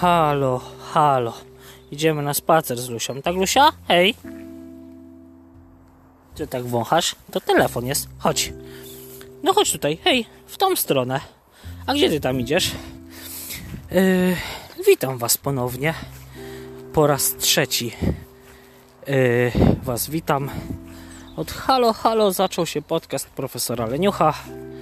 Halo, halo. Idziemy na spacer z Lusią. Tak, Lusia? Hej. Ty tak wąchasz? To telefon jest. Chodź. No chodź tutaj. Hej, w tą stronę. A gdzie ty tam idziesz? Witam was ponownie. Po raz trzeci was witam. Od halo, halo zaczął się podcast profesora Leniucha.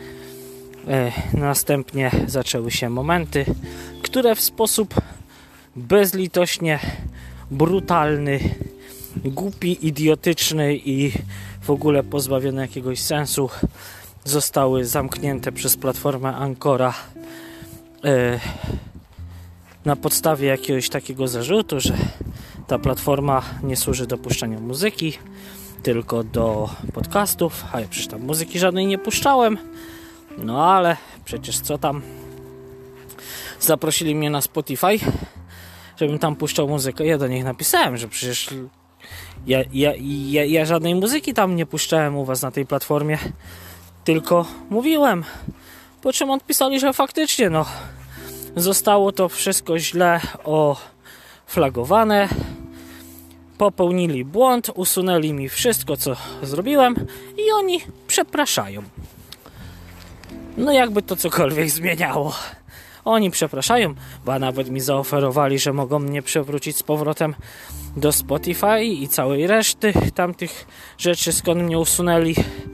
Następnie zaczęły się momenty, które w sposób bezlitośnie brutalny, głupi, idiotyczny i w ogóle pozbawione jakiegoś sensu zostały zamknięte przez platformę Ancora na podstawie jakiegoś takiego zarzutu, że ta platforma nie służy do puszczania muzyki, tylko do podcastów, a ja przecież tam muzyki żadnej nie puszczałem. No ale przecież co tam? Zaprosili mnie na Spotify, żebym tam puszczał muzykę. Ja do nich napisałem, że przecież ja żadnej muzyki tam nie puszczałem u was na tej platformie, tylko mówiłem. Po czym odpisali, że faktycznie zostało to wszystko źle oflagowane, popełnili błąd, usunęli mi wszystko, co zrobiłem i oni przepraszają. No jakby to cokolwiek zmieniało. Oni przepraszają, bo nawet mi zaoferowali, że mogą mnie przewrócić z powrotem do Spotify i całej reszty tamtych rzeczy, skąd mnie usunęli.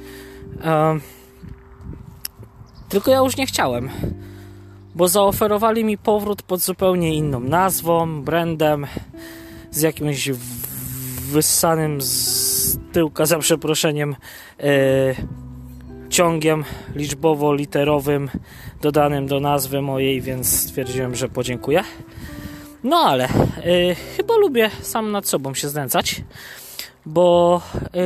Tylko ja już nie chciałem, bo zaoferowali mi powrót pod zupełnie inną nazwą, brandem, z jakimś wyssanym z tyłka, za przeproszeniem, ciągiem liczbowo-literowym dodanym do nazwy mojej, więc stwierdziłem, że podziękuję. No ale chyba lubię sam nad sobą się znęcać, bo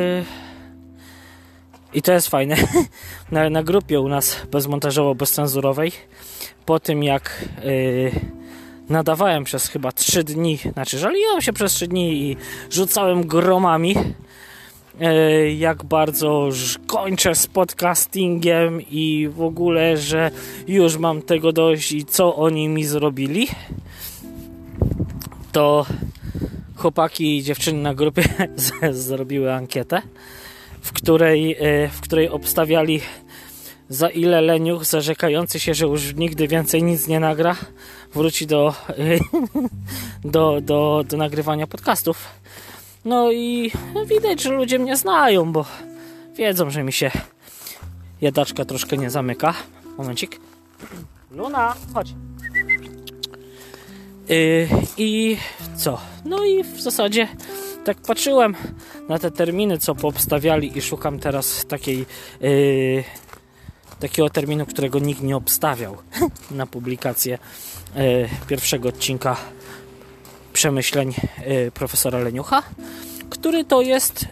i to jest fajne. na grupie u nas bezmontażowo-bezcenzurowej, po tym jak nadawałem przez chyba 3 dni, żaliłem się przez 3 dni i rzucałem gromami, jak bardzo kończę z podcastingiem i w ogóle, że już mam tego dość i co oni mi zrobili, to chłopaki i dziewczyny na grupie zrobiły ankietę, w której obstawiali, za ile Leniuch, zarzekający się, że już nigdy więcej nic nie nagra, wróci do nagrywania podcastów. No i widać, że ludzie mnie znają, bo wiedzą, że mi się jadaczka troszkę nie zamyka. Momencik. Luna, chodź. I co? No i w zasadzie tak patrzyłem na te terminy, co poobstawiali i szukam teraz takiego terminu, którego nikt nie obstawiał na publikację pierwszego odcinka przemyśleń profesora Leniucha, który to jest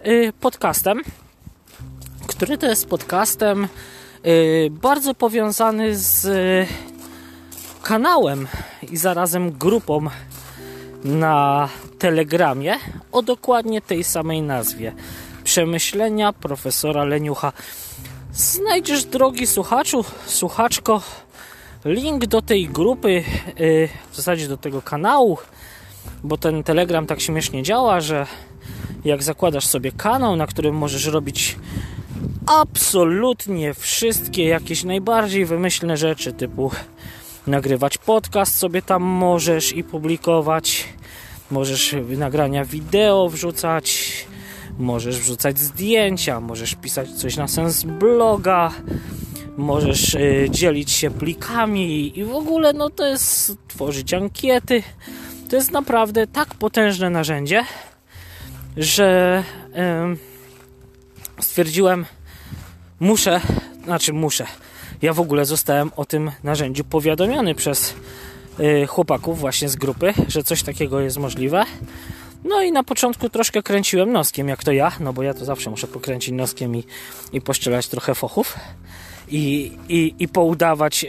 podcastem, bardzo powiązany z kanałem i zarazem grupą na Telegramie o dokładnie tej samej nazwie. Przemyślenia profesora Leniucha. Znajdziesz, drogi słuchaczu, słuchaczko, link do tej grupy, w zasadzie do tego kanału, bo ten Telegram tak śmiesznie działa, że jak zakładasz sobie kanał, na którym możesz robić absolutnie wszystkie jakieś najbardziej wymyślne rzeczy, typu nagrywać podcast sobie tam możesz i publikować, możesz nagrania wideo wrzucać, możesz wrzucać zdjęcia, możesz pisać coś na sens bloga, możesz dzielić się plikami i w ogóle to jest tworzyć ankiety. To jest naprawdę tak potężne narzędzie, że stwierdziłem, muszę. Ja w ogóle zostałem o tym narzędziu powiadomiony przez chłopaków właśnie z grupy, że coś takiego jest możliwe. No i na początku troszkę kręciłem noskiem, jak to ja, bo ja to zawsze muszę pokręcić noskiem i poszczelać trochę fochów i poudawać,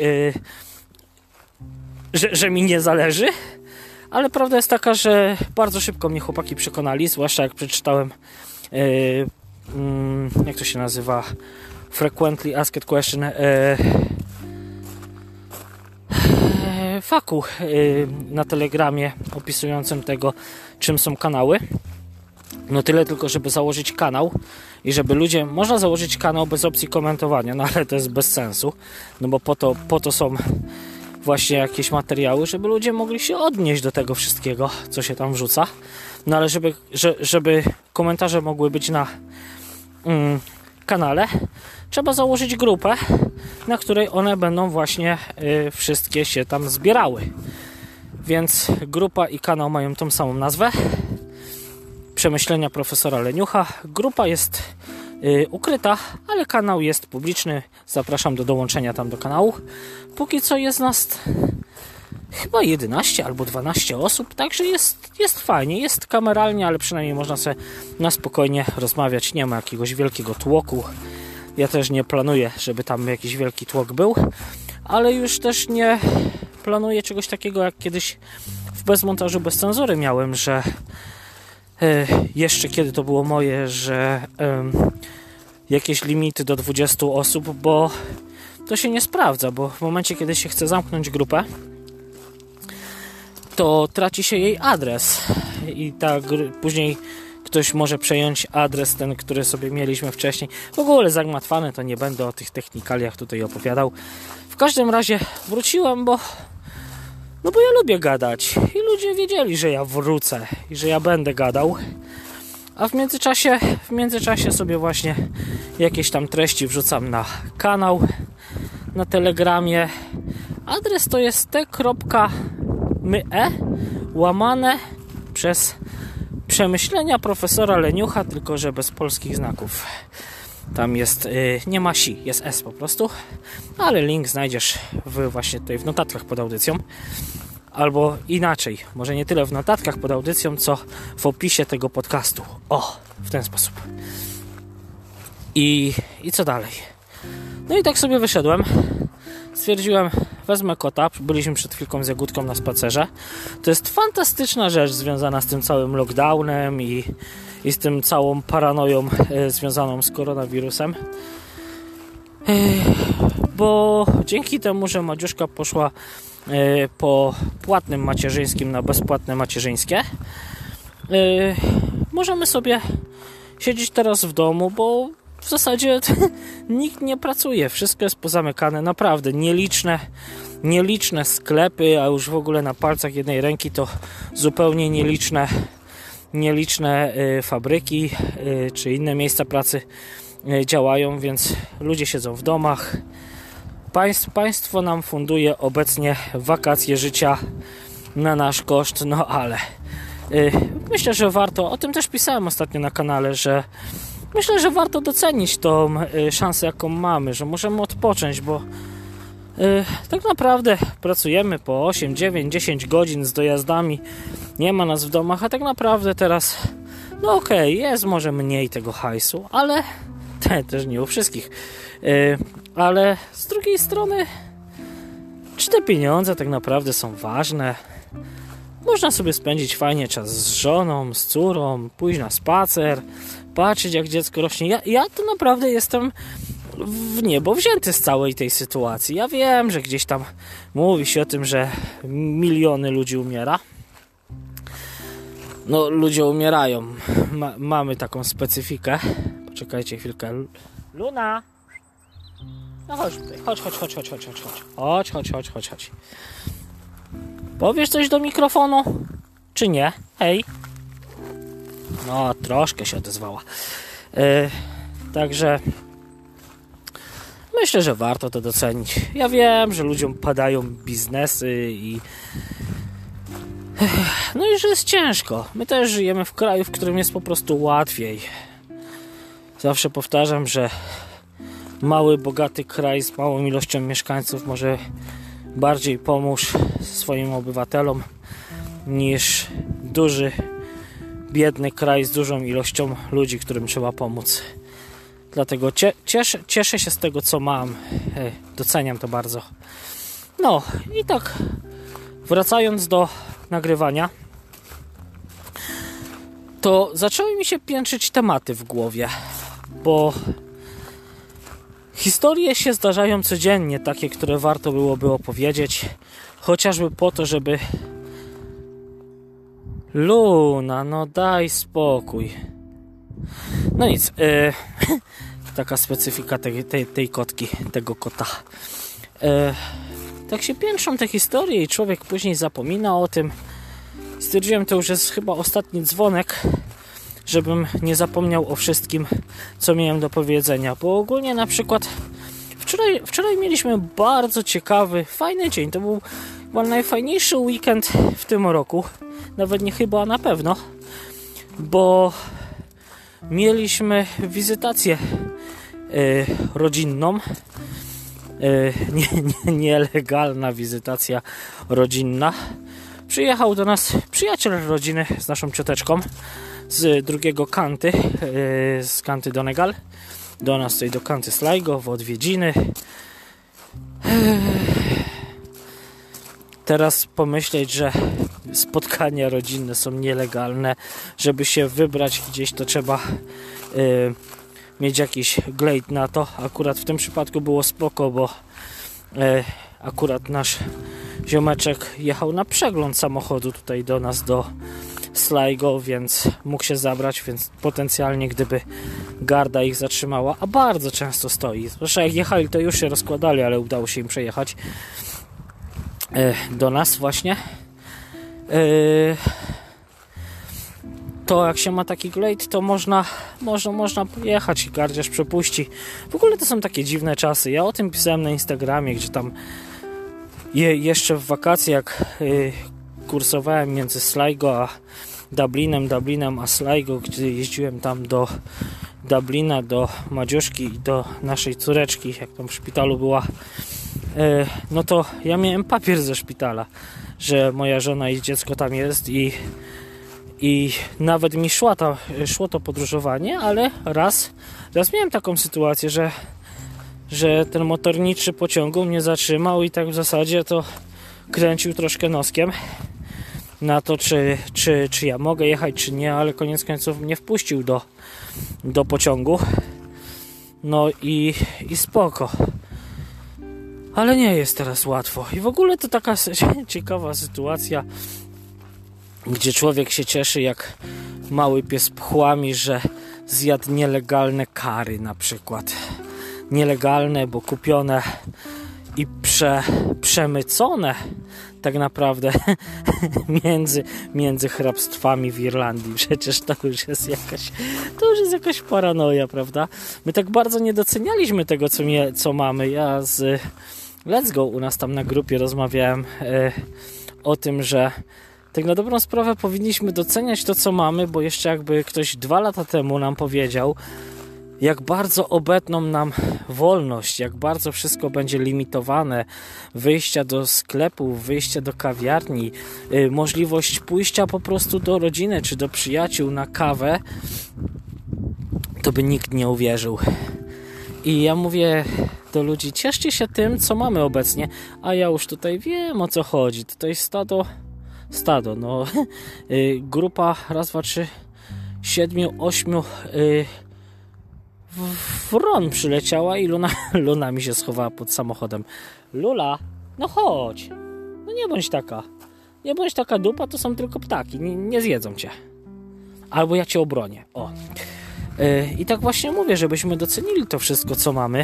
że mi nie zależy. Ale prawda jest taka, że bardzo szybko mnie chłopaki przekonali, zwłaszcza jak przeczytałem jak to się nazywa, Frequently Asked Question, faku na Telegramie opisującym tego, czym są kanały. No tyle tylko, żeby założyć kanał i żeby ludzie... Można założyć kanał bez opcji komentowania, no ale to jest bez sensu, no bo po to są właśnie jakieś materiały, żeby ludzie mogli się odnieść do tego wszystkiego, co się tam wrzuca. No ale żeby komentarze mogły być na kanale, trzeba założyć grupę, na której one będą właśnie wszystkie się tam zbierały. Więc grupa i kanał mają tą samą nazwę. Przemyślenia profesora Leniucha. Grupa jest ukryta, ale kanał jest publiczny. Zapraszam do dołączenia tam do kanału. Póki co jest nas chyba 11 albo 12 osób, także jest fajnie, jest kameralnie, ale przynajmniej można sobie na spokojnie rozmawiać. Nie ma jakiegoś wielkiego tłoku. Ja też nie planuję, żeby tam jakiś wielki tłok był, ale już też nie planuję czegoś takiego, jak kiedyś w Bezmontażu bez cenzury miałem, że jeszcze kiedy to było moje, że jakieś limity do 20 osób, bo to się nie sprawdza, bo w momencie, kiedy się chce zamknąć grupę, to traci się jej adres i później ktoś może przejąć adres ten, który sobie mieliśmy wcześniej. W ogóle zagmatwane, to nie będę o tych technikaliach tutaj opowiadał. W każdym razie wróciłem, bo ja lubię gadać i ludzie wiedzieli, że ja wrócę i że ja będę gadał. A w międzyczasie sobie właśnie jakieś tam treści wrzucam na kanał na Telegramie. Adres to jest t.me// Przemyślenia profesora Leniucha, tylko że bez polskich znaków. Tam jest, nie ma si, jest s po prostu, ale link znajdziesz właśnie tutaj w notatkach pod audycją. Albo inaczej, może nie tyle w notatkach pod audycją, co w opisie tego podcastu. O, w ten sposób. I co dalej? No i tak sobie wyszedłem. Stwierdziłem, wezmę kota. Byliśmy przed chwilką z Jagódką na spacerze. To jest fantastyczna rzecz związana z tym całym lockdownem i z tym całą paranoją związaną z koronawirusem. Bo dzięki temu, że Madziuszka poszła po płatnym macierzyńskim na bezpłatne macierzyńskie, możemy sobie siedzieć teraz w domu, bo w zasadzie nikt nie pracuje, wszystko jest pozamykane, naprawdę nieliczne sklepy, a już w ogóle na palcach jednej ręki to zupełnie nieliczne fabryki czy inne miejsca pracy działają, więc ludzie siedzą w domach. Państwo nam funduje obecnie wakacje życia na nasz koszt, no ale myślę, że warto, o tym też pisałem ostatnio na kanale, że myślę, że warto docenić tą szansę, jaką mamy, że możemy odpocząć, bo tak naprawdę pracujemy po 8, 9, 10 godzin z dojazdami, nie ma nas w domach, a tak naprawdę teraz, no okej, jest może mniej tego hajsu, ale też nie u wszystkich, ale z drugiej strony, czy te pieniądze tak naprawdę są ważne? Można sobie spędzić fajnie czas z żoną, z córą, pójść na spacer, patrzeć jak dziecko rośnie. Ja to naprawdę jestem w niebo wzięty z całej tej sytuacji. Ja wiem, że gdzieś tam mówi się o tym, że miliony ludzi umiera. No, ludzie umierają. Mamy taką specyfikę. Poczekajcie chwilkę. Luna! No chodź tutaj. Chodź. Powiesz coś do mikrofonu? Czy nie? Hej. No, troszkę się odezwała. Także myślę, że warto to docenić. Ja wiem, że ludziom padają biznesy i że jest ciężko. My też żyjemy w kraju, w którym jest po prostu łatwiej. Zawsze powtarzam, że mały, bogaty kraj z małą ilością mieszkańców może bardziej pomóż swoim obywatelom niż duży, biedny kraj z dużą ilością ludzi, którym trzeba pomóc. Dlatego cieszę się z tego, co mam. Doceniam to bardzo. No i tak wracając do nagrywania, to zaczęły mi się piętrzyć tematy w głowie, bo Historie się zdarzają codziennie, takie, które warto byłoby opowiedzieć, chociażby po to, żeby... Luna, no daj spokój. No nic, taka specyfika tej kotki, tego kota. Tak się piętrzą te historie i człowiek później zapomina o tym. Stwierdziłem, to już jest chyba ostatni dzwonek, żebym nie zapomniał o wszystkim, co miałem do powiedzenia. Bo ogólnie na przykład wczoraj mieliśmy bardzo ciekawy, fajny dzień. To był chyba najfajniejszy weekend w tym roku. Nawet nie chyba, a na pewno. Bo mieliśmy wizytację rodzinną. Nielegalna wizytacja rodzinna. Przyjechał do nas przyjaciel rodziny z naszą cioteczką z drugiego kanty, z kanty Donegal, do nas tutaj do kanty Sligo w odwiedziny. Teraz pomyśleć, że spotkania rodzinne są nielegalne, żeby się wybrać gdzieś, to trzeba mieć jakiś glejt na to. Akurat w tym przypadku było spoko, bo akurat nasz ziomeczek jechał na przegląd samochodu tutaj do nas, do Sligo, więc mógł się zabrać, więc potencjalnie gdyby garda ich zatrzymała, a bardzo często stoi. Zresztą jak jechali, to już się rozkładali, ale udało się im przejechać do nas właśnie. To jak się ma taki glejt, to można pojechać i gardziarz przepuści. W ogóle to są takie dziwne czasy. Ja o tym pisałem na Instagramie, gdzie tam jeszcze w wakacje, jak kursowałem między Sligo a Dublinem a Sligo, gdzie jeździłem tam do Dublina, do Madziuszki i do naszej córeczki, jak tam w szpitalu była, no to ja miałem papier ze szpitala, że moja żona i dziecko tam jest i nawet mi szło to podróżowanie, ale raz miałem taką sytuację, że ten motorniczy pociągu mnie zatrzymał i tak w zasadzie to kręcił troszkę noskiem na to, czy ja mogę jechać, czy nie, ale koniec końców mnie wpuścił do pociągu. No i spoko. Ale nie jest teraz łatwo. I w ogóle to taka ciekawa sytuacja, gdzie człowiek się cieszy jak mały pies pchłami, że zjadł nielegalne kary na przykład. Nielegalne, bo kupione i przemycone tak naprawdę między hrabstwami w Irlandii. Przecież to już jest jakaś paranoja, prawda? My tak bardzo nie docenialiśmy tego, co mamy. Ja z Let's Go u nas tam na grupie rozmawiałem o tym, że tak na dobrą sprawę powinniśmy doceniać to, co mamy, bo jeszcze jakby ktoś 2 lata temu nam powiedział, jak bardzo obetną nam wolność, jak bardzo wszystko będzie limitowane, wyjścia do sklepów, wyjścia do kawiarni, możliwość pójścia po prostu do rodziny czy do przyjaciół na kawę, to by nikt nie uwierzył. I ja mówię do ludzi, cieszcie się tym, co mamy obecnie, a ja już tutaj wiem, o co chodzi. Tutaj stado, no grupa, 7, 8 wron przyleciała i Luna mi się schowała pod samochodem. Lula, no chodź, no nie bądź taka dupa, to są tylko ptaki, nie zjedzą cię. Albo ja cię obronię, o. I tak właśnie mówię, żebyśmy docenili to wszystko, co mamy,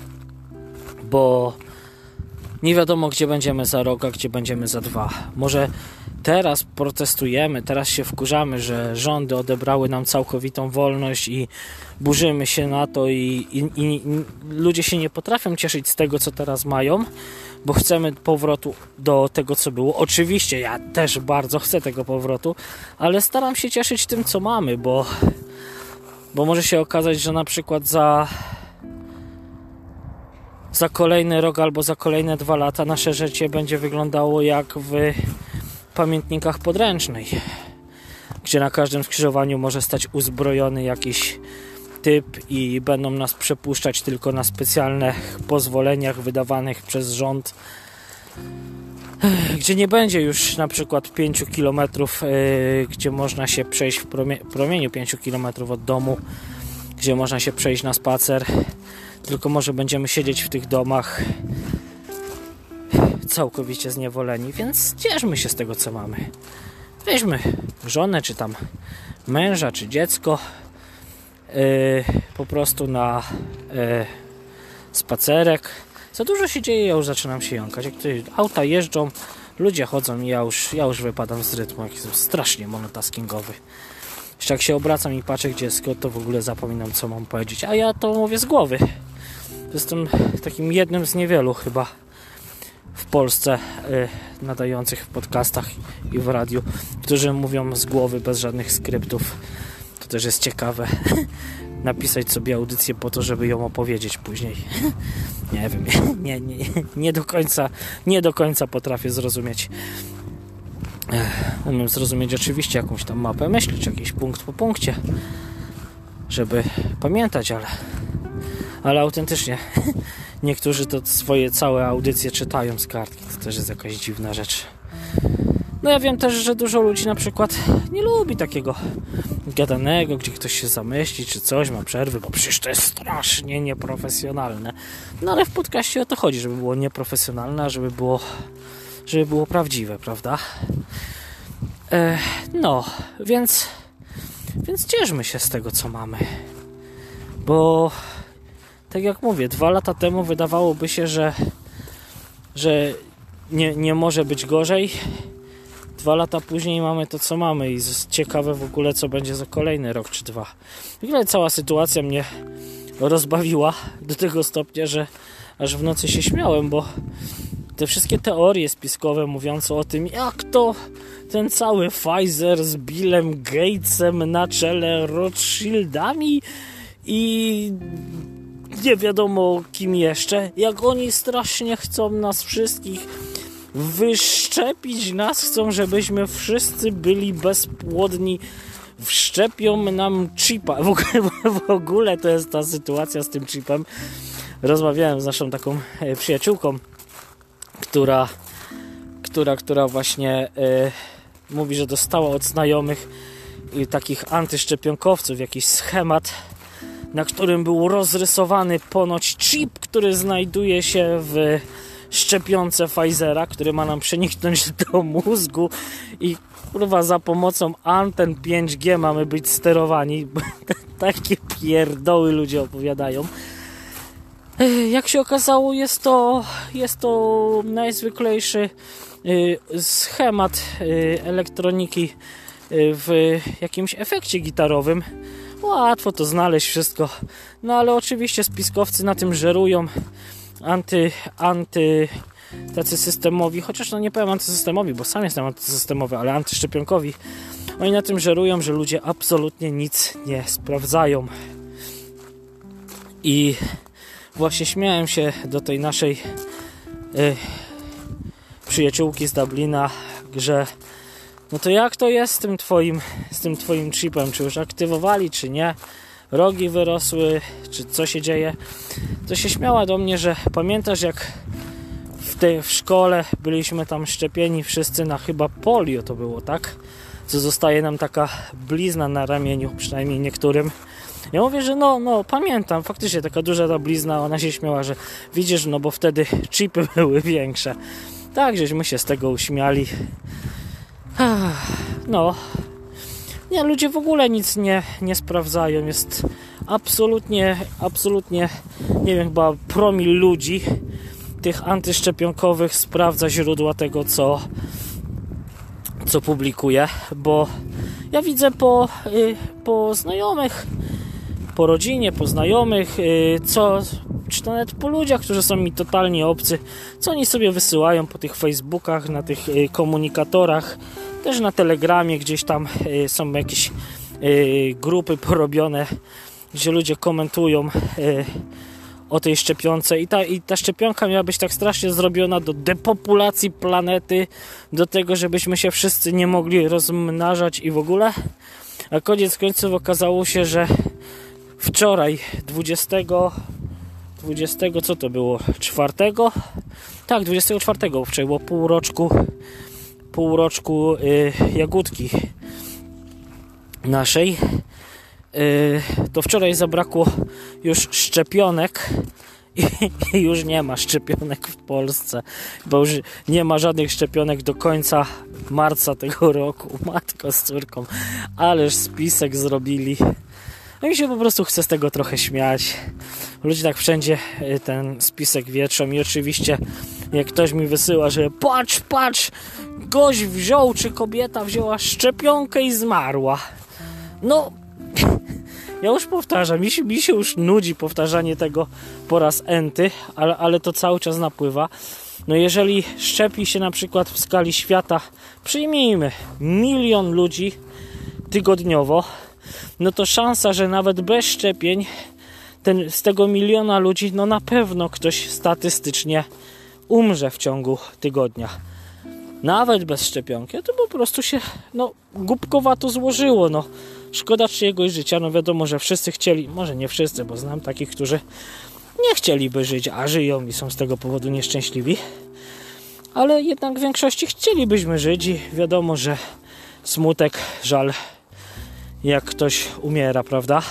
bo nie wiadomo, gdzie będziemy za rok, a gdzie będziemy za 2. Może teraz protestujemy, teraz się wkurzamy, że rządy odebrały nam całkowitą wolność i burzymy się na to i ludzie się nie potrafią cieszyć z tego, co teraz mają, bo chcemy powrotu do tego, co było. Oczywiście ja też bardzo chcę tego powrotu, ale staram się cieszyć tym, co mamy, bo może się okazać, że na przykład za kolejny rok albo za kolejne 2 lata nasze życie będzie wyglądało jak w pamiętnikach podręcznej, gdzie na każdym skrzyżowaniu może stać uzbrojony jakiś typ i będą nas przepuszczać tylko na specjalnych pozwoleniach wydawanych przez rząd, gdzie nie będzie już na przykład 5 km, gdzie można się przejść w promieniu 5 km od domu, gdzie można się przejść na spacer, tylko może będziemy siedzieć w tych domach całkowicie zniewoleni, więc cieszmy się z tego, co mamy. Weźmy żonę, czy tam męża, czy dziecko po prostu na spacerek. Za dużo się dzieje, ja już zaczynam się jąkać. Jak tutaj auta jeżdżą, ludzie chodzą i ja już wypadam z rytmu, jak jestem strasznie monotaskingowy. Jeszcze jak się obracam i patrzę, gdzie jest kod, to w ogóle zapominam, co mam powiedzieć. A ja to mówię z głowy. Jestem takim jednym z niewielu chyba w Polsce nadających w podcastach i w radiu, którzy mówią z głowy, bez żadnych skryptów. To też jest ciekawe. Napisać sobie audycję po to, żeby ją opowiedzieć później. Nie wiem, nie do końca potrafię zrozumieć. Umiem zrozumieć oczywiście jakąś tam mapę myśli, czy jakiś punkt po punkcie, żeby pamiętać, ale autentycznie niektórzy to swoje całe audycje czytają z kartki. To też jest jakaś dziwna rzecz. No ja wiem też, że dużo ludzi na przykład nie lubi takiego gadanego, gdzie ktoś się zamyśli, czy coś, ma przerwy, bo przecież to jest strasznie nieprofesjonalne. No ale w podcaście o to chodzi, żeby było nieprofesjonalne, a żeby było prawdziwe, prawda? No, więc cieszmy się z tego, co mamy. Bo tak jak mówię, 2 lata temu wydawałoby się, że nie może być gorzej. 2 lata później mamy to, co mamy i ciekawe w ogóle, co będzie za kolejny rok czy 2. W ogóle cała sytuacja mnie rozbawiła do tego stopnia, że aż w nocy się śmiałem, bo te wszystkie teorie spiskowe mówiące o tym, jak to ten cały Pfizer z Billem Gatesem na czele Rothschildami i nie wiadomo kim jeszcze, jak oni strasznie chcą nas wszystkich wyszczepić, chcą, żebyśmy wszyscy byli bezpłodni, wszczepią nam chipa. W ogóle to jest ta sytuacja z tym chipem. Rozmawiałem z naszą taką przyjaciółką, która właśnie mówi, że dostała od znajomych takich antyszczepionkowców jakiś schemat, na którym był rozrysowany ponoć chip, który znajduje się w szczepionce Pfizera, który ma nam przeniknąć do mózgu i kurwa za pomocą anten 5G mamy być sterowani. Takie pierdoły ludzie opowiadają. Jak się okazało, jest to najzwyklejszy schemat elektroniki w jakimś efekcie gitarowym. Łatwo to znaleźć wszystko. No ale oczywiście spiskowcy na tym żerują. Tacy systemowi, chociaż nie powiem antysystemowi, bo sam jestem antysystemowy, ale antyszczepionkowi. Oni na tym żerują, że ludzie absolutnie nic nie sprawdzają. I właśnie śmiałem się do tej naszej przyjaciółki z Dublina, że no to jak to jest z tym twoim chipem, czy już aktywowali, czy nie, rogi wyrosły, czy co się dzieje. To się śmiała do mnie, że pamiętasz, jak w szkole byliśmy tam szczepieni wszyscy na chyba polio to było, tak? Co zostaje nam taka blizna na ramieniu, przynajmniej niektórym. Ja mówię, że no pamiętam, faktycznie taka duża ta blizna. Ona się śmiała, że widzisz, no bo wtedy chipy były większe. Tak, żeśmy się z tego uśmiali. No. Nie, ludzie w ogóle nic nie sprawdzają. Jest absolutnie, nie wiem, chyba promil ludzi tych antyszczepionkowych sprawdza źródła tego, co publikuje, bo ja widzę po znajomych, po rodzinie, po znajomych, czy to nawet po ludziach, którzy są mi totalnie obcy, co oni sobie wysyłają po tych Facebookach, na tych komunikatorach, też na Telegramie gdzieś tam są jakieś grupy porobione, gdzie ludzie komentują o tej szczepionce i ta szczepionka miała być tak strasznie zrobiona do depopulacji planety, do tego, żebyśmy się wszyscy nie mogli rozmnażać i w ogóle, a koniec końców okazało się, że wczoraj 20 co to było? 4? Tak, 24, wczoraj było pół roczku Jagódki naszej. To wczoraj zabrakło już szczepionek i już nie ma szczepionek w Polsce, bo już nie ma żadnych szczepionek do końca marca tego roku. Matko z córką, ależ spisek zrobili. No i się po prostu chce z tego trochę śmiać. Ludzie tak wszędzie ten spisek wietrzą i oczywiście jak ktoś mi wysyła, że patrz, gość wziął, czy kobieta wzięła szczepionkę i zmarła. No, ja już powtarzam, mi się już nudzi powtarzanie tego po raz enty, ale to cały czas napływa. No jeżeli szczepi się na przykład w skali świata, przyjmijmy 1 milion ludzi tygodniowo, no to szansa, że nawet bez szczepień z tego 1 miliona ludzi, no na pewno ktoś statystycznie umrze w ciągu tygodnia. Nawet bez szczepionki, to po prostu się głupkowato złożyło. No, szkoda czyjegoś życia. No wiadomo, że wszyscy chcieli, może nie wszyscy, bo znam takich, którzy nie chcieliby żyć, a żyją i są z tego powodu nieszczęśliwi. Ale jednak w większości chcielibyśmy żyć i wiadomo, że smutek, żal, jak ktoś umiera, prawda?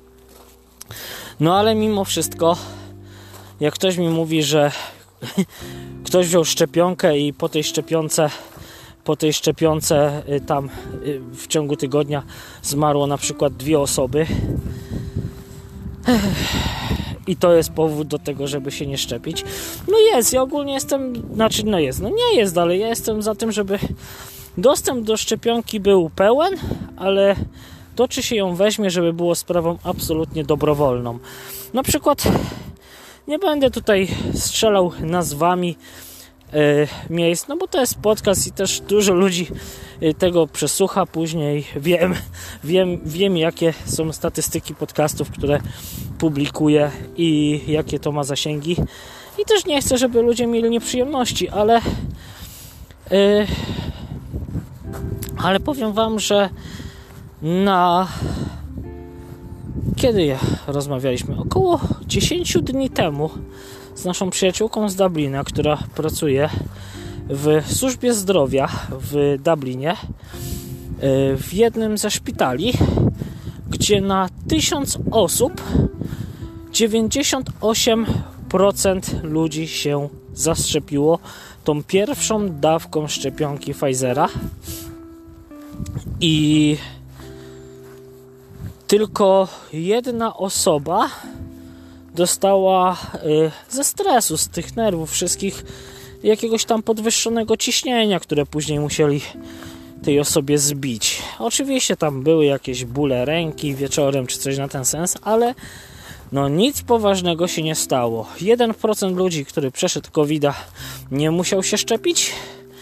No ale mimo wszystko, jak ktoś mi mówi, że ktoś wziął szczepionkę i po tej szczepionce tam w ciągu tygodnia zmarło na przykład 2 osoby i to jest powód do tego, żeby się nie szczepić. No jest, ja ogólnie jestem, nie jest, ale ja jestem za tym, żeby dostęp do szczepionki był pełen, ale to, czy się ją weźmie, żeby było sprawą absolutnie dobrowolną. Na przykład nie będę tutaj strzelał nazwami miejsc, no bo to jest podcast i też dużo ludzi tego przesłucha później. Wiem jakie są statystyki podcastów, które publikuję i jakie to ma zasięgi. I też nie chcę, żeby ludzie mieli nieprzyjemności, ale powiem wam, że kiedy rozmawialiśmy? Około 10 dni temu z naszą przyjaciółką z Dublina, która pracuje w służbie zdrowia w Dublinie, w jednym ze szpitali, gdzie na 1000 osób 98% ludzi się zaszczepiło tą pierwszą dawką szczepionki Pfizera i tylko 1 osoba dostała ze stresu, z tych nerwów wszystkich jakiegoś tam podwyższonego ciśnienia, które później musieli tej osobie zbić. Oczywiście tam były jakieś bóle ręki wieczorem czy coś na ten sens, ale nic poważnego się nie stało. 1% ludzi, który przeszedł COVID-a, nie musiał się szczepić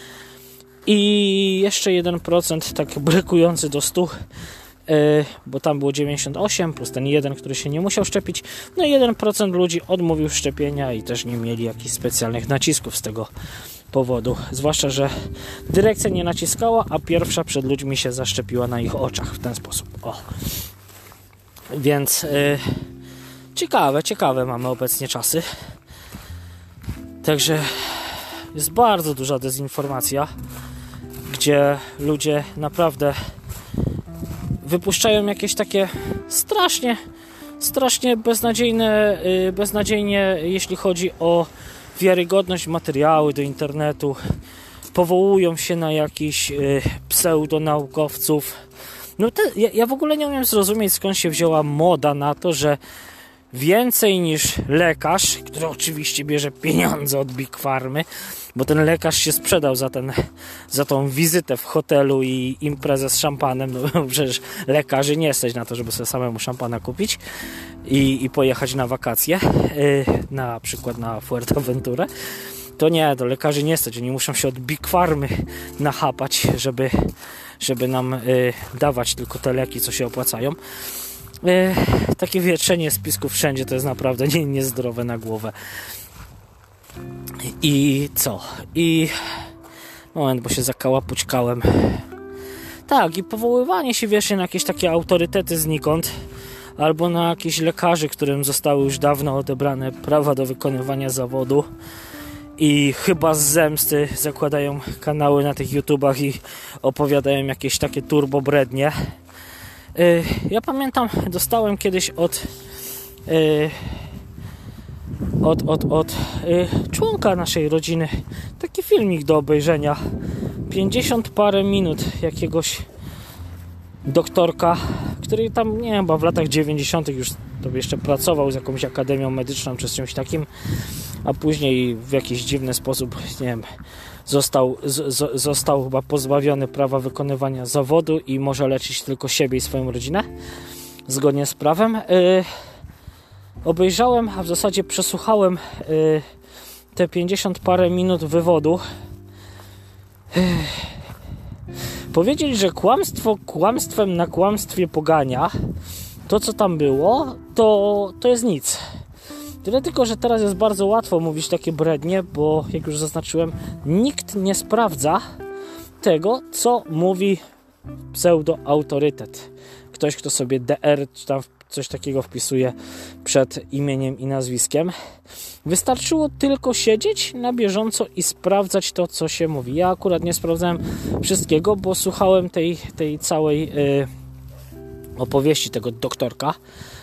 i jeszcze 1% tak brakujący do 100, bo tam było 98 plus ten 1, który się nie musiał szczepić. No i 1% ludzi odmówił szczepienia i też nie mieli jakichś specjalnych nacisków z tego powodu. Zwłaszcza, że dyrekcja nie naciskała, a pierwsza przed ludźmi się zaszczepiła na ich oczach w ten sposób. Więc ciekawe mamy obecnie czasy. Także jest bardzo duża dezinformacja, gdzie ludzie naprawdę wypuszczają jakieś takie strasznie beznadziejnie, jeśli chodzi o wiarygodność materiały do internetu. Powołują się na jakichś pseudonaukowców. Ja w ogóle nie umiem zrozumieć, skąd się wzięła moda na to, że więcej niż lekarz, który oczywiście bierze pieniądze od Big Pharmy, bo ten lekarz się sprzedał za tą wizytę w hotelu i imprezę z szampanem. No przecież lekarzy nie stać na to, żeby sobie samemu szampana kupić i pojechać na wakacje, na przykład na Fuerteventurę. To nie, do lekarzy nie stać. Oni muszą się od Big Pharmy nachapać, żeby nam dawać tylko te leki, co się opłacają. Takie wietrzenie spisków wszędzie to jest naprawdę niezdrowe na głowę. I co? Moment, bo się zakałapućkałem. Tak, i powoływanie się wiecznie na jakieś takie autorytety znikąd, albo na jakichś lekarzy, którym zostały już dawno odebrane prawa do wykonywania zawodu i chyba z zemsty zakładają kanały na tych YouTubach i opowiadają jakieś takie turbobrednie. Ja pamiętam, dostałem kiedyś od członka naszej rodziny taki filmik do obejrzenia, 50 parę minut jakiegoś doktorka, który tam, nie wiem, w latach 90. już to jeszcze pracował z jakąś akademią medyczną czy z czymś takim, a później w jakiś dziwny sposób, nie wiem, został chyba pozbawiony prawa wykonywania zawodu i może leczyć tylko siebie i swoją rodzinę zgodnie z prawem. Obejrzałem, a w zasadzie przesłuchałem te 50 parę minut wywodu. Powiedzieć, że kłamstwo kłamstwem na kłamstwie pogania, to co tam było, to jest nic. Tyle tylko, że teraz jest bardzo łatwo mówić takie brednie, bo jak już zaznaczyłem, nikt nie sprawdza tego, co mówi pseudo-autorytet. Ktoś, kto sobie DR czy tam coś takiego wpisuje przed imieniem i nazwiskiem. Wystarczyło tylko siedzieć na bieżąco i sprawdzać to, co się mówi. Ja akurat nie sprawdzałem wszystkiego, bo słuchałem tej całej opowieści tego doktorka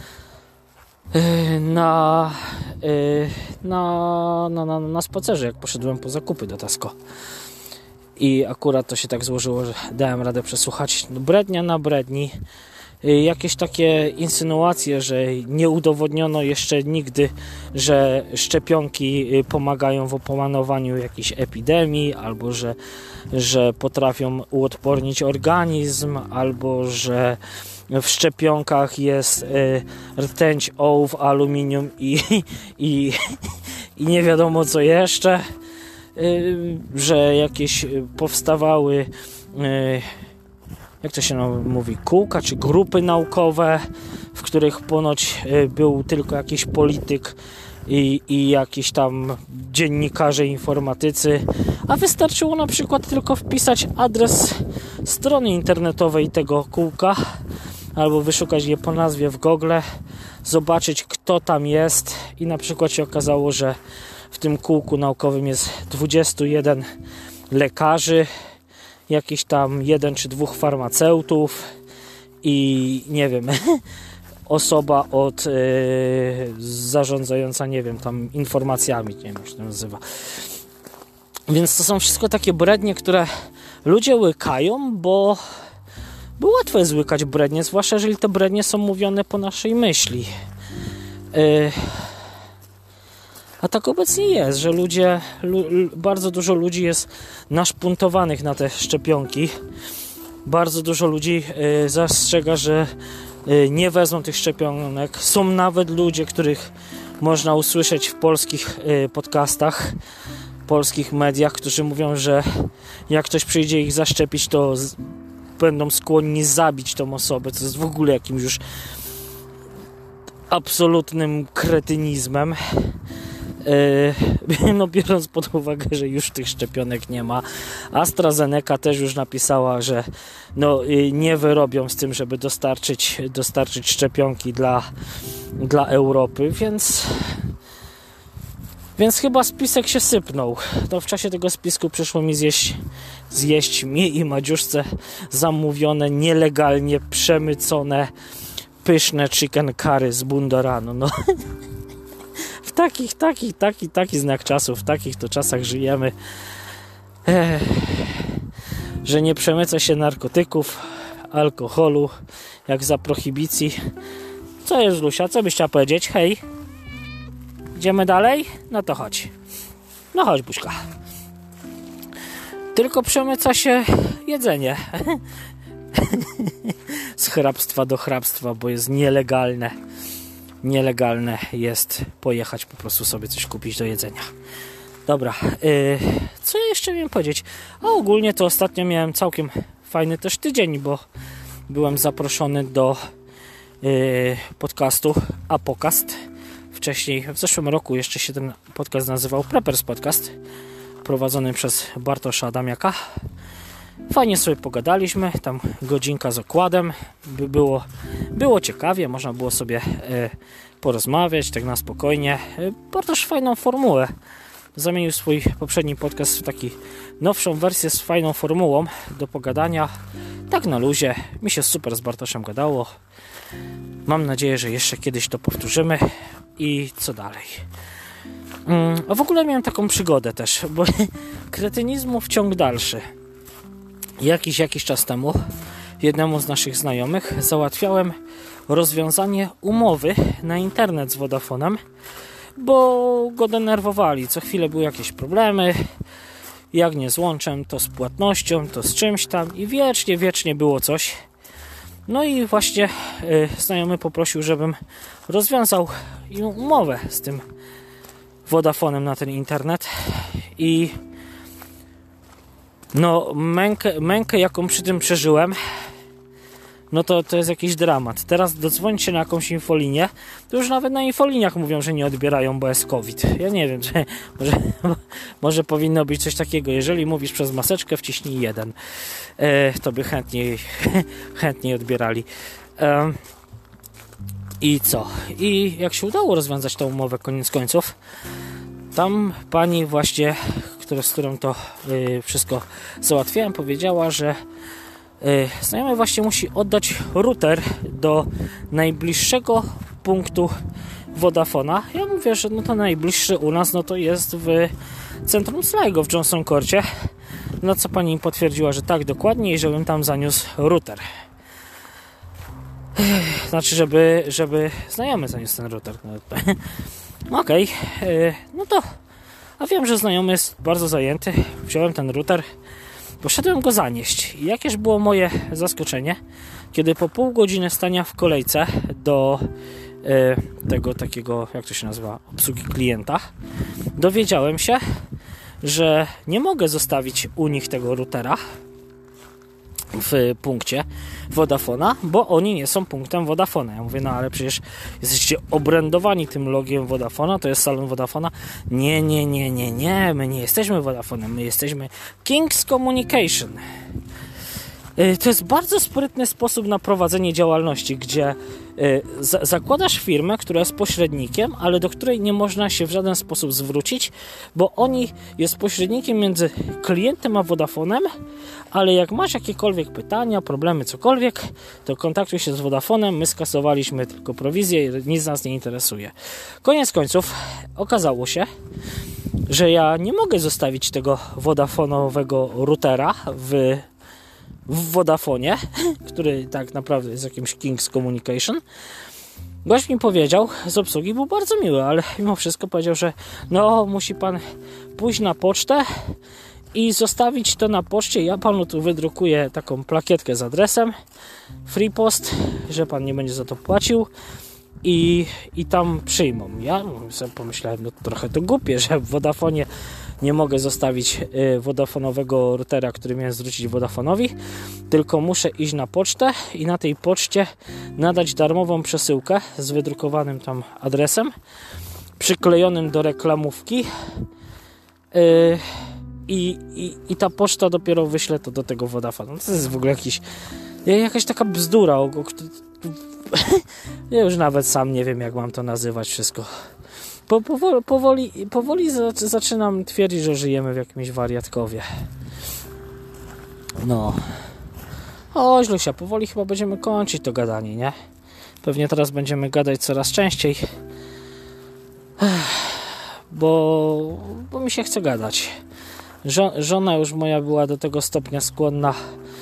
na spacerze, jak poszedłem po zakupy do Tesco. I akurat to się tak złożyło, że dałem radę przesłuchać brednia na bredni. Jakieś takie insynuacje, że nie udowodniono jeszcze nigdy, że szczepionki pomagają w opanowaniu jakiejś epidemii, albo że potrafią uodpornić organizm, albo że w szczepionkach jest rtęć, ołów, aluminium i nie wiadomo co jeszcze, że jakieś powstawały jak to się mówi, kółka czy grupy naukowe, w których ponoć był tylko jakiś polityk i jakiś tam dziennikarze, informatycy, a wystarczyło na przykład tylko wpisać adres strony internetowej tego kółka albo wyszukać je po nazwie w Google, zobaczyć kto tam jest i na przykład się okazało, że w tym kółku naukowym jest 21 lekarzy, jakiś tam 1 czy 2 farmaceutów i nie wiem, osoba zarządzająca, nie wiem, tam informacjami, nie wiem jak się to nazywa. Więc to są wszystko takie brednie, które ludzie łykają, bo łatwo jest łykać brednie, zwłaszcza jeżeli te brednie są mówione po naszej myśli. A tak obecnie jest, że bardzo dużo ludzi jest naszpuntowanych na te szczepionki. Bardzo dużo ludzi zastrzega, że nie wezmą tych szczepionek. Są nawet ludzie, których można usłyszeć w polskich podcastach, polskich mediach, którzy mówią, że jak ktoś przyjdzie ich zaszczepić, to będą skłonni zabić tą osobę, co jest w ogóle jakimś już absolutnym kretynizmem. No biorąc pod uwagę, że już tych szczepionek nie ma. AstraZeneca też już napisała, że nie wyrobią z tym, żeby dostarczyć szczepionki dla Europy, więc chyba spisek się sypnął. To w czasie tego spisku przyszło mi zjeść mi i Madziuszce zamówione, nielegalnie przemycone, pyszne chicken curry z Bundoranu. No. Taki znak czasu, w takich to czasach żyjemy, że nie przemyca się narkotyków, alkoholu, jak za prohibicji. Co jest, Lusia? Co byś chciała powiedzieć? Hej, idziemy dalej? No to chodź. No chodź, Buźka. Tylko przemyca się jedzenie. Z hrabstwa do hrabstwa, bo jest nielegalne. Nielegalne jest pojechać po prostu sobie coś kupić do jedzenia. Dobra, co ja jeszcze miałem powiedzieć? A ogólnie to ostatnio miałem całkiem fajny też tydzień, bo byłem zaproszony do podcastu Apocast. Wcześniej, w zeszłym roku jeszcze się ten podcast nazywał Preppers Podcast, prowadzony przez Bartosza Adamiaka. Fajnie sobie pogadaliśmy, tam godzinka z okładem, było ciekawie, można było sobie porozmawiać tak na spokojnie. Bartosz fajną formułę zamienił swój poprzedni podcast w taki nowszą wersję z fajną formułą do pogadania, tak na luzie. Mi się super z Bartoszem gadało. Mam nadzieję, że jeszcze kiedyś to powtórzymy. I co dalej? A w ogóle miałem taką przygodę też, bo kretynizmu w ciąg dalszy. Jakiś czas temu jednemu z naszych znajomych załatwiałem rozwiązanie umowy na internet z Vodafonem, bo go denerwowali. Co chwilę były jakieś problemy, jak nie z łączem, to z płatnością, to z czymś tam i wiecznie było coś. No i właśnie znajomy poprosił, żebym rozwiązał umowę z tym Vodafonem na ten internet i no mękę jaką przy tym przeżyłem, no to jest jakiś dramat. Teraz dodzwoń się na jakąś infolinię, to już nawet na infoliniach mówią, że nie odbierają, bo jest COVID. Ja nie wiem, czy może powinno być coś takiego. Jeżeli mówisz przez maseczkę, wciśnij 1. To by chętniej odbierali. I co? I jak się udało rozwiązać tę umowę koniec końców, tam pani właśnie, z którą to wszystko załatwiałem, powiedziała, że znajomy właśnie musi oddać router do najbliższego punktu Vodafona. Ja mówię, że no to najbliższy u nas no to jest w centrum Sligo w Johnson Courcie. No co pani potwierdziła, że tak, dokładnie, i żebym tam zaniósł router. Znaczy, żeby znajomy zaniósł ten router. Okej, no to a wiem, że znajomy jest bardzo zajęty. Wziąłem ten router, poszedłem go zanieść. I jakież było moje zaskoczenie, kiedy po pół godziny stania w kolejce do tego takiego, jak to się nazywa, obsługi klienta, dowiedziałem się, że nie mogę zostawić u nich tego routera w punkcie Vodafona, bo oni nie są punktem Vodafona. Ja mówię, no ale przecież jesteście obrędowani tym logiem Vodafona, to jest salon Vodafona. Nie, my nie jesteśmy Vodafonem, my jesteśmy King's Communication. To jest bardzo sprytny sposób na prowadzenie działalności, gdzie zakładasz firmę, która jest pośrednikiem, ale do której nie można się w żaden sposób zwrócić, bo oni jest pośrednikiem między klientem a Vodafonem, ale jak masz jakiekolwiek pytania, problemy, cokolwiek, to kontaktuj się z Vodafonem, my skasowaliśmy tylko prowizję i nic nas nie interesuje. Koniec końców okazało się, że ja nie mogę zostawić tego Vodafonowego routera w Vodafonie, który tak naprawdę jest jakimś King's Communication. Gość mi powiedział z obsługi, był bardzo miły, ale mimo wszystko powiedział, że no musi pan pójść na pocztę i zostawić to na poczcie. Ja panu tu wydrukuję taką plakietkę z adresem free post, że pan nie będzie za to płacił i tam przyjmą. Ja sobie pomyślałem, no trochę to głupie, że w Vodafonie nie mogę zostawić Vodafonowego routera, który miałem zwrócić Vodafonowi, tylko muszę iść na pocztę i na tej poczcie nadać darmową przesyłkę z wydrukowanym tam adresem, przyklejonym do reklamówki i ta poczta dopiero wyśle to do tego Vodafonu. To jest w ogóle jakaś taka bzdura. Ja już nawet sam nie wiem, jak mam to nazywać wszystko. Powoli zaczynam twierdzić, że żyjemy w jakimś wariatkowie. No. O, Źlusia, powoli chyba będziemy kończyć to gadanie, nie? Pewnie teraz będziemy gadać coraz częściej. Bo mi się chce gadać. Żona już moja była do tego stopnia skłonna,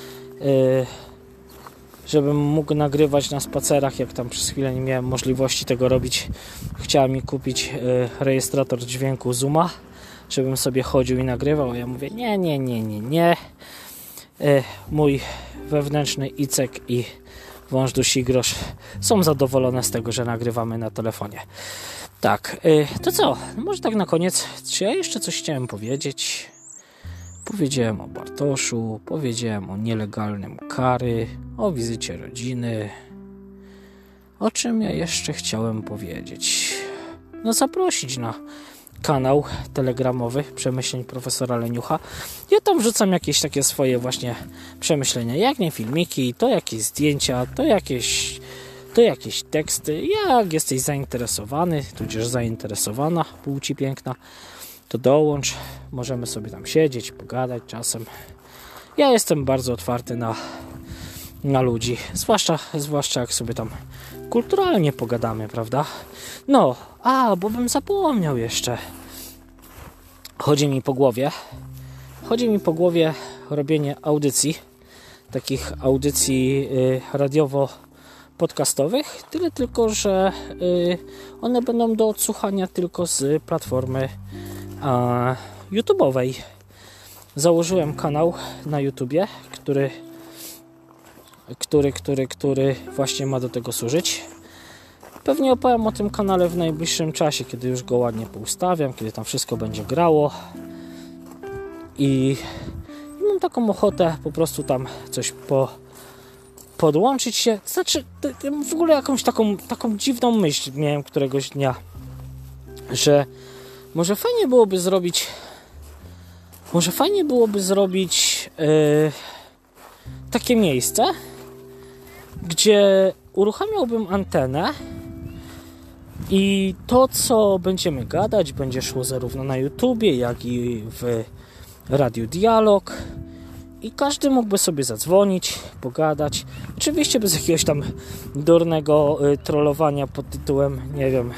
żebym mógł nagrywać na spacerach, jak tam przez chwilę nie miałem możliwości tego robić. Chciała mi kupić rejestrator dźwięku Zooma, żebym sobie chodził i nagrywał. Ja mówię, nie. Mój wewnętrzny Icek i wąż dusigrosz są zadowolone z tego, że nagrywamy na telefonie. Tak, to co? Może tak na koniec, czy ja jeszcze coś chciałem powiedzieć? Powiedziałem o Bartoszu, powiedziałem o nielegalnym kary, o wizycie rodziny. O czym ja jeszcze chciałem powiedzieć? No zaprosić na kanał telegramowy Przemyśleń profesora Leniucha. Ja tam wrzucam jakieś takie swoje właśnie przemyślenia, jak nie filmiki, to jakieś zdjęcia, to jakieś teksty. Jak jesteś zainteresowany, tudzież zainteresowana, płci piękna, to dołącz, możemy sobie tam siedzieć, pogadać czasem. Ja jestem bardzo otwarty na ludzi. Zwłaszcza jak sobie tam kulturalnie pogadamy, prawda? No, bo bym zapomniał jeszcze. Chodzi mi po głowie robienie audycji, takich audycji radiowo-podcastowych, tyle tylko, że one będą do odsłuchania tylko z platformy YouTube'owej. Założyłem kanał na YouTubie, który właśnie ma do tego służyć. Pewnie opowiem o tym kanale w najbliższym czasie, kiedy już go ładnie poustawiam, kiedy tam wszystko będzie grało i mam taką ochotę po prostu tam coś podłączyć się. Znaczy, w ogóle jakąś taką dziwną myśl miałem któregoś dnia, że może fajnie byłoby zrobić takie miejsce, gdzie uruchamiałbym antenę i to, co będziemy gadać, będzie szło zarówno na YouTubie, jak i w Radiu Dialog i każdy mógłby sobie zadzwonić, pogadać. Oczywiście bez jakiegoś tam durnego trollowania pod tytułem, nie wiem,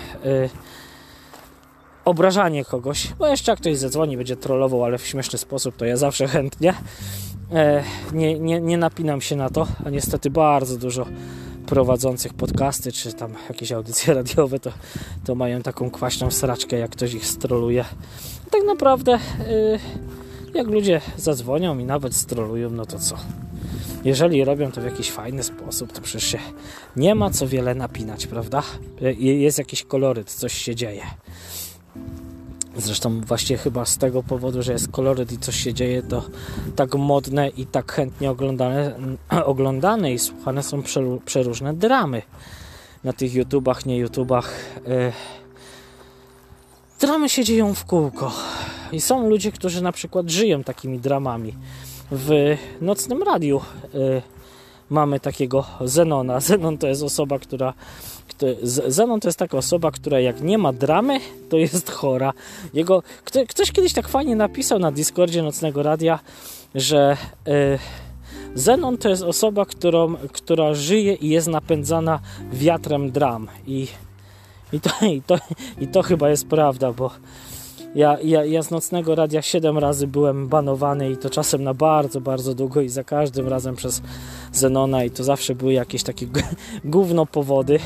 obrażanie kogoś, bo jeszcze jak ktoś zadzwoni, będzie trollował, ale w śmieszny sposób, to ja zawsze chętnie. Nie napinam się na to, a niestety bardzo dużo prowadzących podcasty, czy tam jakieś audycje radiowe, to mają taką kwaśną sraczkę, jak ktoś ich stroluje. Tak naprawdę jak ludzie zadzwonią i nawet strolują, no to co? Jeżeli robią to w jakiś fajny sposób, to przecież się nie ma co wiele napinać, prawda? Jest jakiś koloryt, coś się dzieje. Zresztą właśnie chyba z tego powodu, że jest koloryt i coś się dzieje, to tak modne i tak chętnie oglądane i słuchane są przeróżne dramy na tych YouTubach, nie YouTubach. Dramy się dzieją w kółko i są ludzie, którzy na przykład żyją takimi dramami. W Nocnym Radiu mamy takiego Zenona. Zenon to jest osoba, Zenon to jest taka osoba, która jak nie ma dramy, to jest chora. Ktoś kiedyś tak fajnie napisał na Discordzie Nocnego Radia, że Zenon to jest osoba, która żyje i jest napędzana wiatrem dram. I to chyba jest prawda, bo ja z Nocnego Radia 7 razy byłem banowany i to czasem na bardzo, bardzo długo i za każdym razem przez Zenona i to zawsze były jakieś takie gówno powody.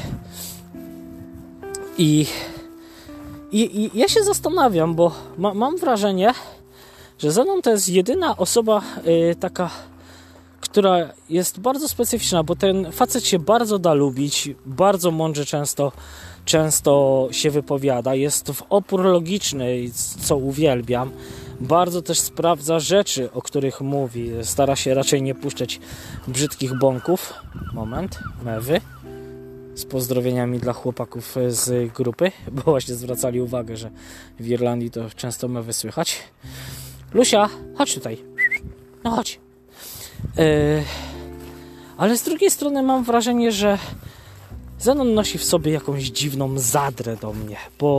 I ja się zastanawiam, bo mam wrażenie, że Zenon to jest jedyna osoba taka, która jest bardzo specyficzna, bo ten facet się bardzo da lubić, bardzo mądrze często się wypowiada, jest w opór logiczny, co uwielbiam, bardzo też sprawdza rzeczy, o których mówi, stara się raczej nie puszczać brzydkich bąków. Moment, mewy. Z pozdrowieniami dla chłopaków z grupy, bo właśnie zwracali uwagę, że w Irlandii to często mewy słychać. Lusia, chodź tutaj. No chodź. Ale z drugiej strony mam wrażenie, że Zenon nosi w sobie jakąś dziwną zadrę do mnie,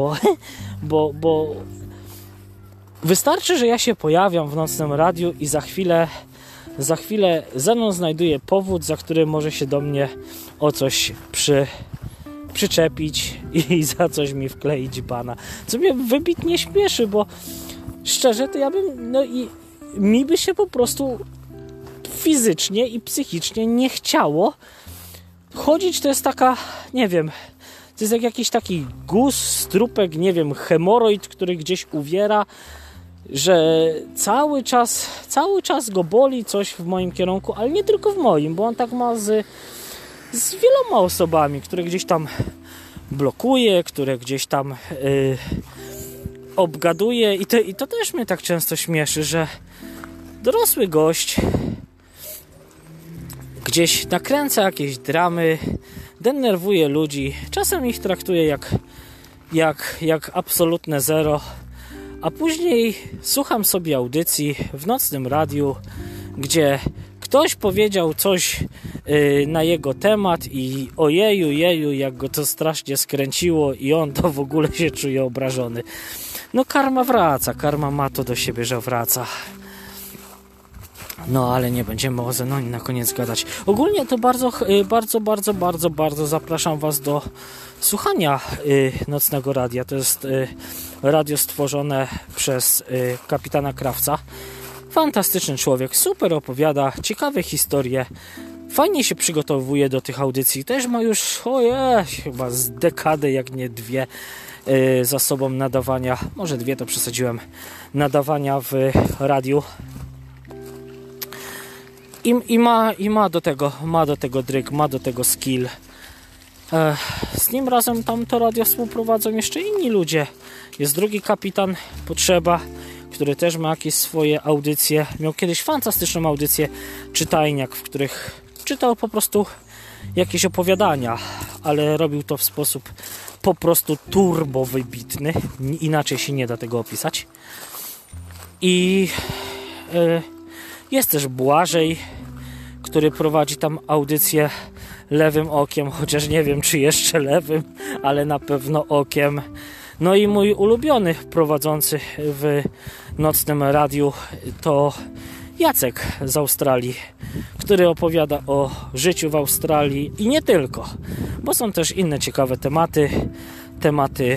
bo wystarczy, że ja się pojawiam w Nocnym Radiu i za chwilę Zenon znajduje powód, za który może się do mnie o coś przyczepić i za coś mi wkleić bana. Co mnie wybitnie śmieszy, bo szczerze to ja bym, mi by się po prostu fizycznie i psychicznie nie chciało chodzić. To jest taka, nie wiem, to jest jak jakiś taki guz, strupek, nie wiem, hemoroid, który gdzieś uwiera, że cały czas go boli coś w moim kierunku, ale nie tylko w moim, bo on tak ma z wieloma osobami, które gdzieś tam blokuje, które gdzieś tam obgaduje i to też mnie tak często śmieszy, że dorosły gość gdzieś nakręca jakieś dramy, denerwuje ludzi, czasem ich traktuje jak absolutne zero, a później słucham sobie audycji w Nocnym Radiu, gdzie ktoś powiedział coś na jego temat i ojeju, jak go to strasznie skręciło i on to w ogóle się czuje obrażony. No karma wraca, karma ma to do siebie, że wraca. No, ale nie będziemy o Zenonie na koniec gadać. Ogólnie to bardzo zapraszam Was do słuchania Nocnego Radia. To jest radio stworzone przez kapitana Krawca. Fantastyczny człowiek, super opowiada, ciekawe historie. Fajnie się przygotowuje do tych audycji. Też ma już, chyba z dekadę, jak nie 2 za sobą nadawania. Może 2 to przesadziłem. Nadawania w radiu. I ma do tego dryg, ma do tego skill. Z nim razem tam to radio współprowadzą jeszcze inni ludzie. Jest drugi kapitan Potrzeba, który też ma jakieś swoje audycje. Miał kiedyś fantastyczną audycję Czytajniak, w których czytał po prostu jakieś opowiadania, ale robił to w sposób po prostu turbo wybitny. Inaczej się nie da tego opisać. I jest też Błażej, który prowadzi tam audycję lewym okiem, chociaż nie wiem, czy jeszcze lewym, ale na pewno okiem. No i mój ulubiony prowadzący w Nocnym Radiu to Jacek z Australii, który opowiada o życiu w Australii i nie tylko, bo są też inne ciekawe tematy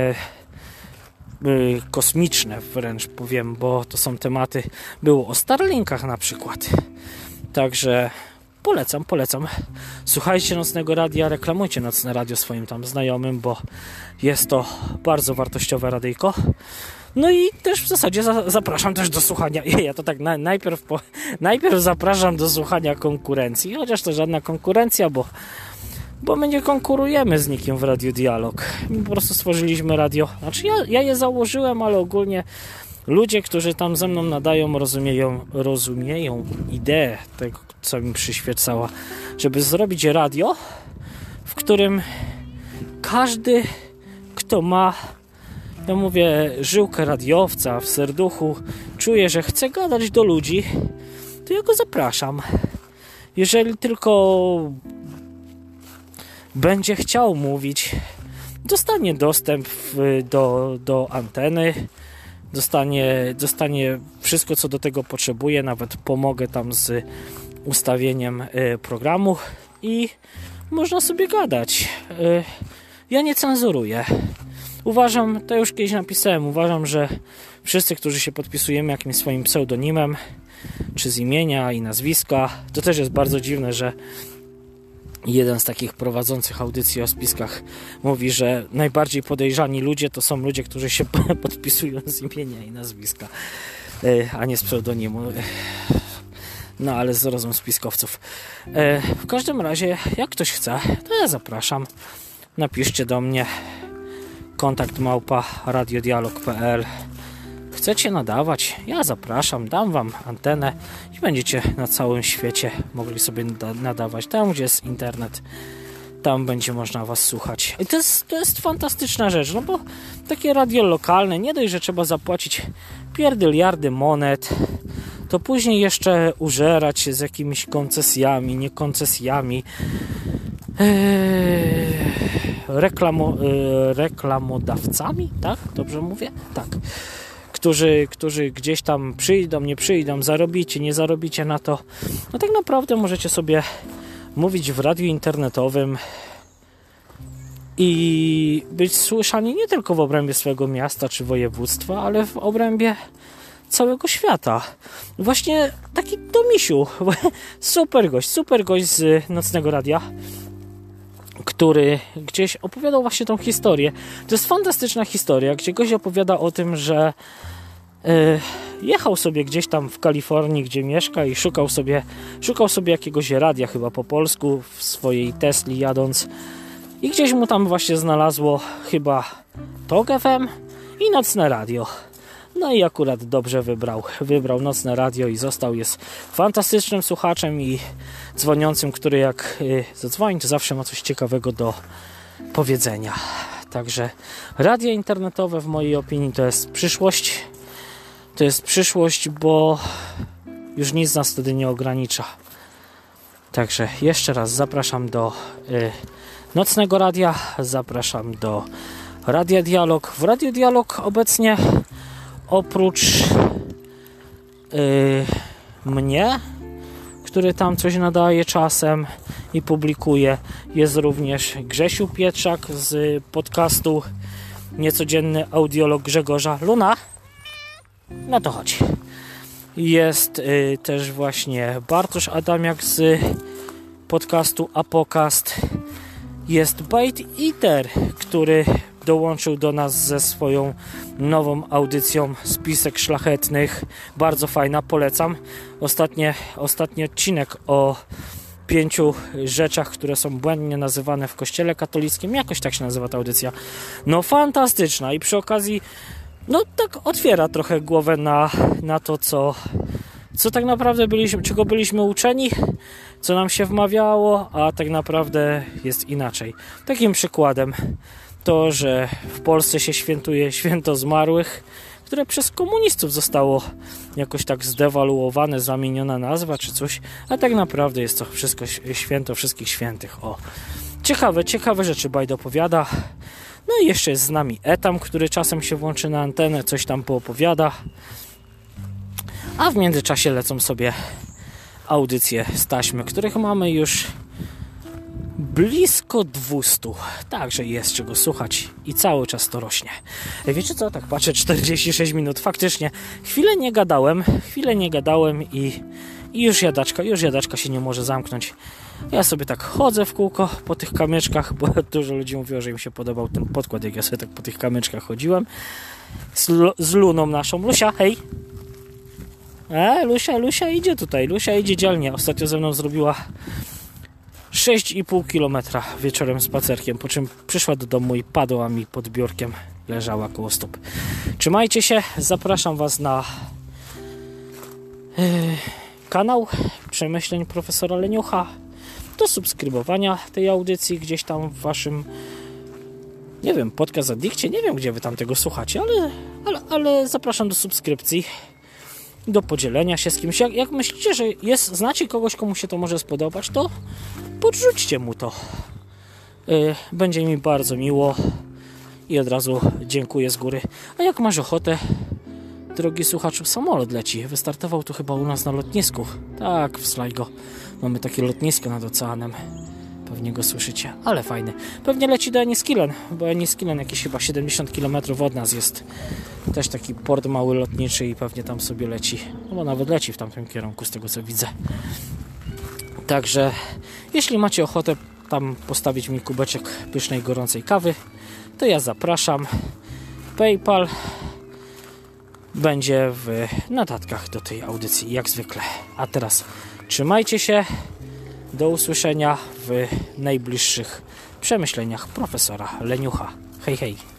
kosmiczne wręcz powiem, bo to są tematy, było o Starlinkach na przykład. Także polecam. Słuchajcie Nocnego Radia, reklamujcie Nocne Radio swoim tam znajomym, bo jest to bardzo wartościowe radyjko. No i też w zasadzie zapraszam też do słuchania. Ja to tak najpierw zapraszam do słuchania konkurencji, chociaż to żadna konkurencja, bo my nie konkurujemy z nikim w Radiu Dialog. My po prostu stworzyliśmy radio. Znaczy ja je założyłem, ale ogólnie ludzie, którzy tam ze mną nadają, rozumieją ideę tego, co mi przyświecała, żeby zrobić radio, w którym każdy, kto ma, ja mówię, żyłkę radiowca w serduchu, czuje, że chce gadać do ludzi, to ja go zapraszam. Jeżeli tylko będzie chciał mówić, dostanie dostęp do anteny, dostanie wszystko, co do tego potrzebuje, nawet pomogę tam z ustawieniem programu i można sobie gadać. Ja nie cenzuruję. Uważam, to już kiedyś napisałem, uważam, że wszyscy, którzy się podpisujemy jakimś swoim pseudonimem, czy z imienia i nazwiska, to też jest bardzo dziwne, że jeden z takich prowadzących audycji o spiskach mówi, że najbardziej podejrzani ludzie to są ludzie, którzy się podpisują z imienia i nazwiska, a nie z pseudonimu. No ale zrozum spiskowców. W każdym razie, jak ktoś chce, to ja zapraszam. Napiszcie do mnie kontakt@radiodialog.pl. Chcecie nadawać? Ja zapraszam, dam wam antenę i będziecie na całym świecie mogli sobie nadawać. Tam, gdzie jest internet, tam będzie można was słuchać. I to jest fantastyczna rzecz, no bo takie radio lokalne, nie dość, że trzeba zapłacić pierdyliardy monet, to później jeszcze użerać się z jakimiś koncesjami, niekoncesjami, reklamodawcami, tak? Dobrze mówię? Tak. Którzy gdzieś tam przyjdą, nie przyjdą, zarobicie, nie zarobicie na to. No tak naprawdę możecie sobie mówić w radiu internetowym i być słyszani nie tylko w obrębie swojego miasta czy województwa, ale w obrębie całego świata. Właśnie taki Domisiu, super gość z Nocnego Radia, który gdzieś opowiadał właśnie tą historię. To jest fantastyczna historia, gdzie gość opowiada o tym, że jechał sobie gdzieś tam w Kalifornii, gdzie mieszka i szukał sobie jakiegoś radia chyba po polsku w swojej Tesli jadąc i gdzieś mu tam właśnie znalazło chyba TOG FM i Nocne Radio. No i akurat dobrze wybrał Nocne Radio i jest fantastycznym słuchaczem i dzwoniącym, który jak zadzwoni, to zawsze ma coś ciekawego do powiedzenia. Także radia internetowe w mojej opinii to jest przyszłość. To jest przyszłość, bo już nic nas wtedy nie ogranicza. Także jeszcze raz zapraszam do Nocnego Radia, zapraszam do Radia Dialog. W Radiu Dialog obecnie oprócz mnie, który tam coś nadaje czasem i publikuje. Jest również Grzesiu Pietrzak z podcastu Niecodzienny Audiolog Grzegorza Luna. No to chodź. Jest też właśnie Bartosz Adamiak z podcastu Apokast. Jest Bite Eater, który dołączył do nas ze swoją nową audycją Spisek Szlachetnych. Bardzo fajna, polecam. Ostatni odcinek o 5 rzeczach, które są błędnie nazywane w kościele katolickim. Jakoś tak się nazywa ta audycja. No fantastyczna i przy okazji no tak otwiera trochę głowę na to, co tak naprawdę czego byliśmy uczeni, co nam się wmawiało, a tak naprawdę jest inaczej. Takim przykładem to, że w Polsce się świętuje święto zmarłych, które przez komunistów zostało jakoś tak zdewaluowane, zamieniona nazwa czy coś, a tak naprawdę jest to wszystko święto wszystkich świętych. O, ciekawe rzeczy Bajdo opowiada. No i jeszcze jest z nami Etam, który czasem się włączy na antenę, coś tam poopowiada. A w międzyczasie lecą sobie audycje z taśmy, których mamy już blisko 200. Także jest czego słuchać i cały czas to rośnie. Wiecie co? Tak patrzę, 46 minut. Faktycznie chwilę nie gadałem i już jadaczka się nie może zamknąć. Ja sobie tak chodzę w kółko po tych kamyczkach, bo dużo ludzi mówiło, że im się podobał ten podkład, jak ja sobie tak po tych kamyczkach chodziłem. Z Luną naszą. Lusia, hej! Lusia idzie tutaj. Lusia idzie dzielnie. Ostatnio ze mną zrobiła 6,5 km wieczorem spacerkiem, po czym przyszła do domu i padła mi pod biurkiem. Leżała koło stóp. Trzymajcie się. Zapraszam Was na kanał Przemyśleń profesora Leniucha, do subskrybowania tej audycji gdzieś tam w Waszym, nie wiem, podcast Addictie, nie wiem gdzie Wy tam tego słuchacie, ale zapraszam do subskrypcji, do podzielenia się z kimś. Jak myślicie, że znacie kogoś, komu się to może spodobać, to podrzućcie mu to. Będzie mi bardzo miło i od razu dziękuję z góry. A jak masz ochotę, drogi słuchaczu, samolot leci. Wystartował tu chyba u nas na lotnisku. Tak, w Sligo. Mamy takie lotnisko nad oceanem. Pewnie go słyszycie, ale fajny. Pewnie leci do Enniskillen, bo Enniskillen jakieś chyba 70 km od nas jest. Też taki port mały lotniczy i pewnie tam sobie leci. No bo nawet leci w tamtym kierunku, z tego co widzę. Także jeśli macie ochotę tam postawić mi kubeczek pysznej, gorącej kawy, to ja zapraszam. PayPal będzie w notatkach do tej audycji, jak zwykle. A teraz trzymajcie się. Do usłyszenia w najbliższych przemyśleniach profesora Leniucha. Hej, hej.